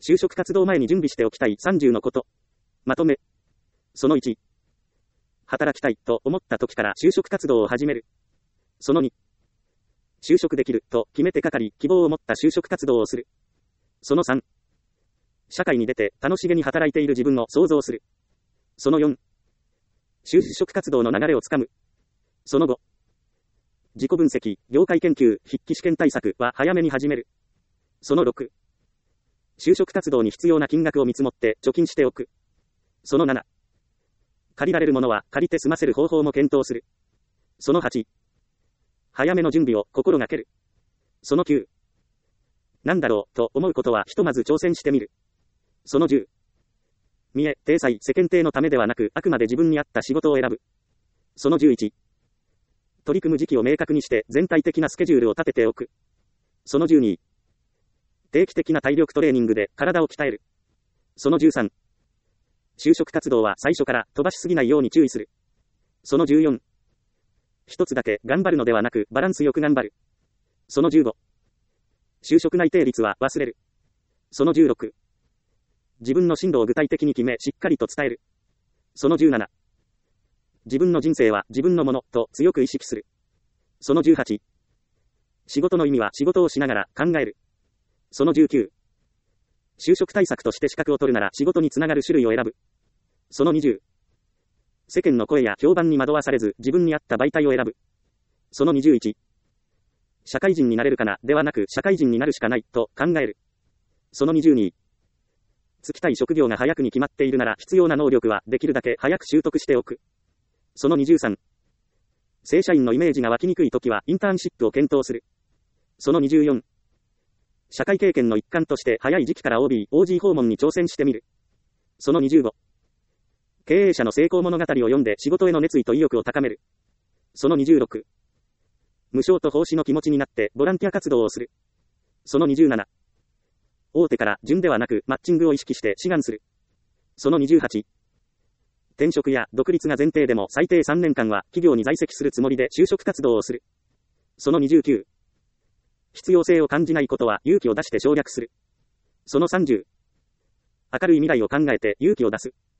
就職活動前に準備しておきたい30のこと。まとめ。その1。働きたいと思った時から就職活動を始める。その2。就職できると決めてかかり、希望を持った就職活動をする。その3。社会に出て楽しげに働いている自分を想像する。その4。就職活動の流れをつかむ。その5。自己分析、業界研究、筆記試験対策は早めに始める。その6。就職活動に必要な金額を見積もって貯金しておく。その7。借りられるものは借りて済ませる方法も検討する。その8。早めの準備を心がける。その9。なんだろうと思うことはひとまず挑戦してみる。その10。見栄、体裁、世間体のためではなく、あくまで自分に合った仕事を選ぶ。その11。取り組む時期を明確にして全体的なスケジュールを立てておく。その12。定期的な体力トレーニングで体を鍛える。その13。就職活動は最初から飛ばしすぎないように注意する。その14。一つだけ頑張るのではなくバランスよく頑張る。その15。就職内定率は忘れる。その16。自分の進路を具体的に決めしっかりと伝える。その17。自分の人生は自分のものと強く意識する。その18。仕事の意味は仕事をしながら考える。その19。就職対策として資格を取るなら仕事につながる種類を選ぶ。その20。世間の声や評判に惑わされず自分に合った媒体を選ぶ。その21。社会人になれるかなではなく社会人になるしかないと考える。その22。就きたい職業が早くに決まっているなら必要な能力はできるだけ早く習得しておく。その23。正社員のイメージが湧きにくいときはインターンシップを検討する。その24。社会経験の一環として早い時期から OB、OG 訪問に挑戦してみる。その25。経営者の成功物語を読んで仕事への熱意と意欲を高める。その26。無償と奉仕の気持ちになってボランティア活動をする。その27。大手から順ではなくマッチングを意識して志願する。その28。転職や独立が前提でも最低3年間は企業に在籍するつもりで就職活動をする。その29。必要性を感じないことは勇気を出して省略する。その30。明るい未来を考えて勇気を出す。